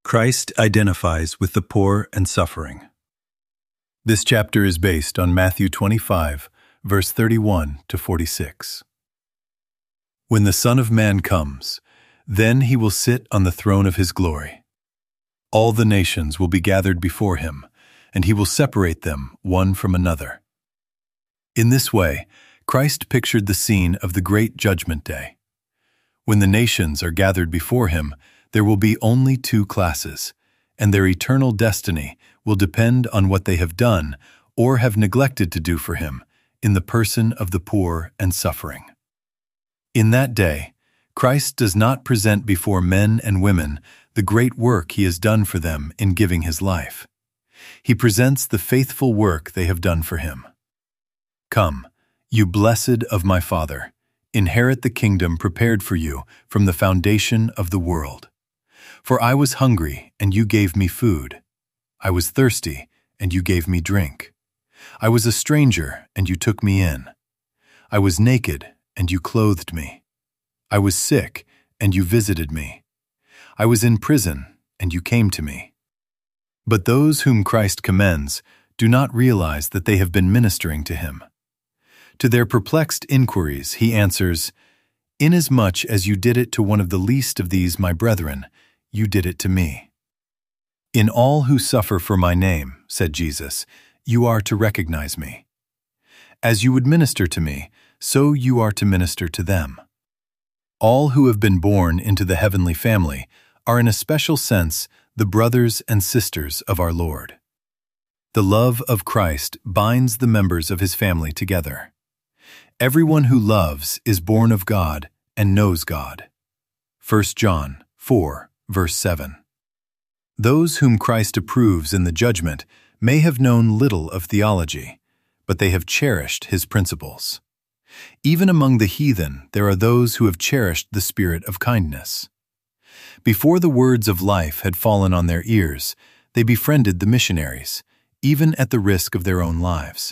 Christ identifies with the poor and suffering. This chapter is based on Matthew 25, verse 31 to 46. When the Son of Man comes, then he will sit on the throne of his glory. All the nations will be gathered before him, and he will separate them one from another. In this way, Christ pictured the scene of the great judgment day. When the nations are gathered before him, there will be only two classes, and their eternal destiny will depend on what they have done or have neglected to do for him in the person of the poor and suffering. In that day, Christ does not present before men and women the great work he has done for them in giving his life. He presents the faithful work they have done for him. Come, you blessed of my Father, inherit the kingdom prepared for you from the foundation of the world. For I was hungry, and you gave me food. I was thirsty, and you gave me drink. I was a stranger, and you took me in. I was naked, and you clothed me. I was sick, and you visited me. I was in prison, and you came to me. But those whom Christ commends do not realize that they have been ministering to him. To their perplexed inquiries he answers, "Inasmuch as you did it to one of the least of these my brethren, you did it to me." In all who suffer for my name, said Jesus, you are to recognize me. As you would minister to me, so you are to minister to them. All who have been born into the heavenly family are in a special sense the brothers and sisters of our Lord. The love of Christ binds the members of his family together. Everyone who loves is born of God and knows God. 1 John 4, verse 7. Those whom Christ approves in the judgment may have known little of theology, but they have cherished his principles. Even among the heathen there are those who have cherished the spirit of kindness. Before the words of life had fallen on their ears, they befriended the missionaries, even at the risk of their own lives.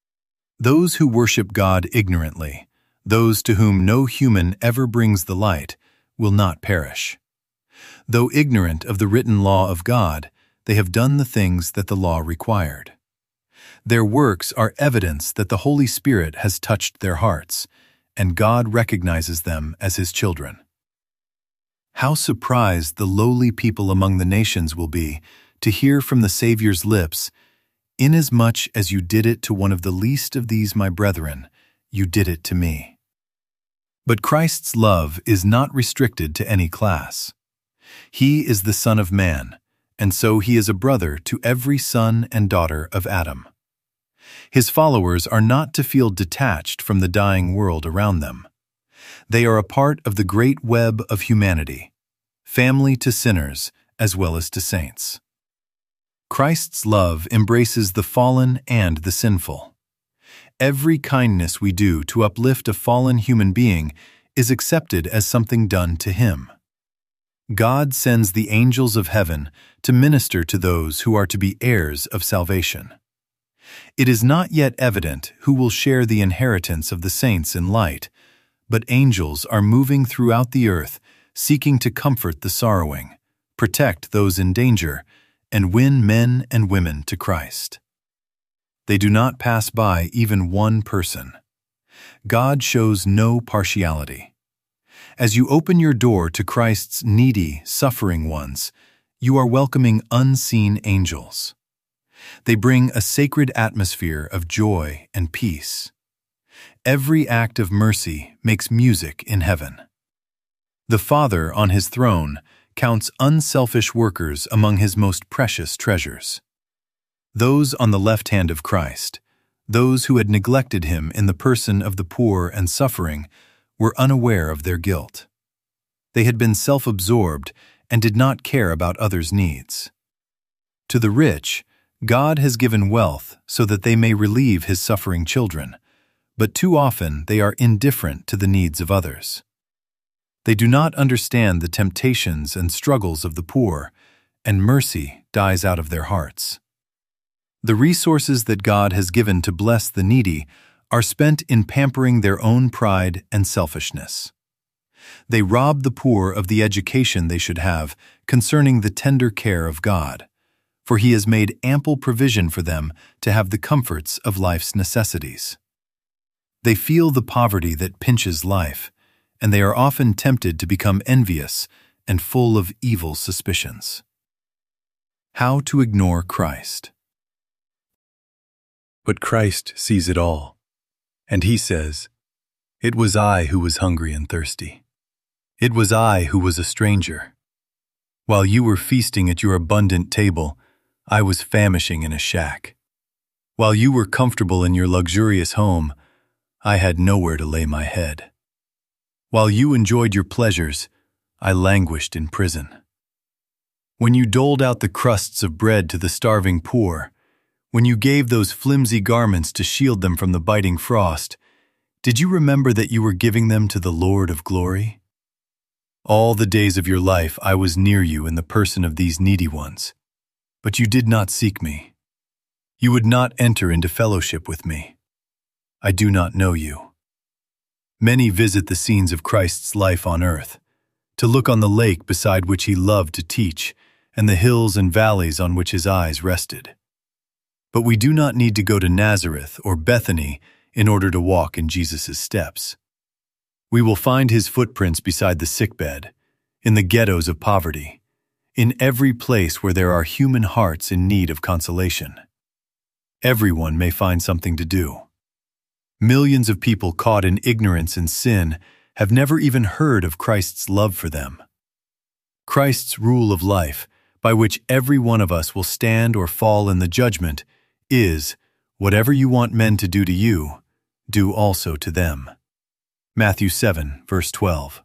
Those who worship God ignorantly, those to whom no human ever brings the light, will not perish. Though ignorant of the written law of God, they have done the things that the law required. Their works are evidence that the Holy Spirit has touched their hearts, and God recognizes them as his children. How surprised the lowly people among the nations will be to hear from the Savior's lips, "Inasmuch as you did it to one of the least of these my brethren, you did it to me." But Christ's love is not restricted to any class. He is the Son of Man, and so he is a brother to every son and daughter of Adam. His followers are not to feel detached from the dying world around them. They are a part of the great web of humanity, family to sinners as well as to saints. Christ's love embraces the fallen and the sinful. Every kindness we do to uplift a fallen human being is accepted as something done to him. God sends the angels of heaven to minister to those who are to be heirs of salvation. It is not yet evident who will share the inheritance of the saints in light, but angels are moving throughout the earth, seeking to comfort the sorrowing, protect those in danger, and win men and women to Christ. They do not pass by even one person. God shows no partiality. As you open your door to Christ's needy, suffering ones, you are welcoming unseen angels. They bring a sacred atmosphere of joy and peace. Every act of mercy makes music in heaven. The Father on his throne counts unselfish workers among his most precious treasures. Those on the left hand of Christ, those who had neglected him in the person of the poor and suffering, were unaware of their guilt. They had been self-absorbed and did not care about others' needs. To the rich, God has given wealth so that they may relieve his suffering children, but too often they are indifferent to the needs of others. They do not understand the temptations and struggles of the poor, and mercy dies out of their hearts. The resources that God has given to bless the needy are spent in pampering their own pride and selfishness. They rob the poor of the education they should have concerning the tender care of God, for He has made ample provision for them to have the comforts of life's necessities. They feel the poverty that pinches life, and they are often tempted to become envious and full of evil suspicions. How to ignore Christ. But Christ sees it all, and He says, "It was I who was hungry and thirsty. It was I who was a stranger. While you were feasting at your abundant table, I was famishing in a shack. While you were comfortable in your luxurious home, I had nowhere to lay my head. While you enjoyed your pleasures, I languished in prison. When you doled out the crusts of bread to the starving poor, when you gave those flimsy garments to shield them from the biting frost, did you remember that you were giving them to the Lord of glory? All the days of your life I was near you in the person of these needy ones, but you did not seek me. You would not enter into fellowship with me. I do not know you." Many visit the scenes of Christ's life on earth, to look on the lake beside which He loved to teach, and the hills and valleys on which His eyes rested. But we do not need to go to Nazareth or Bethany in order to walk in Jesus' steps. We will find His footprints beside the sickbed, in the ghettos of poverty, in every place where there are human hearts in need of consolation. Everyone may find something to do. Millions of people caught in ignorance and sin have never even heard of Christ's love for them. Christ's rule of life, by which every one of us will stand or fall in the judgment, is, whatever you want men to do to you, do also to them. Matthew 7, verse 12.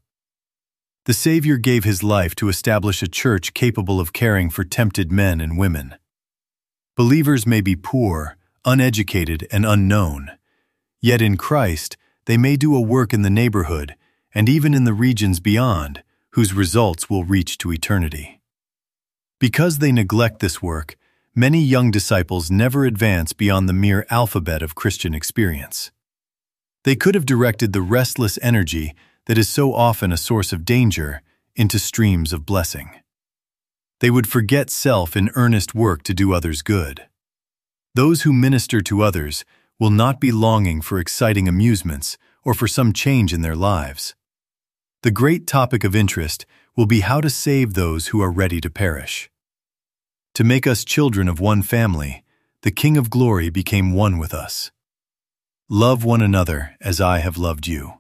The Savior gave His life to establish a church capable of caring for tempted men and women. Believers may be poor, uneducated, and unknown, yet in Christ they may do a work in the neighborhood and even in the regions beyond, whose results will reach to eternity. Because they neglect this work, many young disciples never advance beyond the mere alphabet of Christian experience. They could have directed the restless energy that is so often a source of danger into streams of blessing. They would forget self in earnest work to do others good. Those who minister to others will not be longing for exciting amusements or for some change in their lives. The great topic of interest will be how to save those who are ready to perish. To make us children of one family, the King of Glory became one with us. Love one another as I have loved you.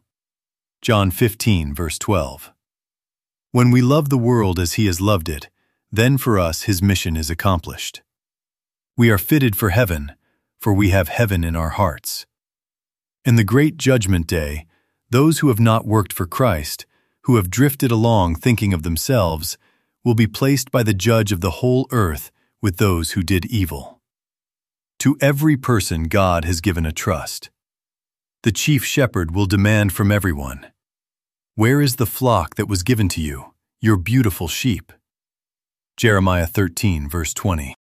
John 15, verse 12. When we love the world as He has loved it, then for us His mission is accomplished. We are fitted for heaven, for we have heaven in our hearts. In the great judgment day, those who have not worked for Christ, who have drifted along thinking of themselves, will be placed by the Judge of the whole earth with those who did evil. To every person God has given a trust. The chief shepherd will demand from everyone, "Where is the flock that was given to you, your beautiful sheep?" Jeremiah 13, verse 20.